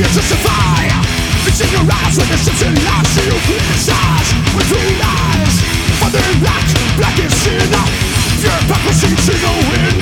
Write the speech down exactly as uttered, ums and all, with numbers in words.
justify. It's in your eyes when the ships and lies you. Stars with two lies. Father black, black is sin. Your hypocrisy to the wind.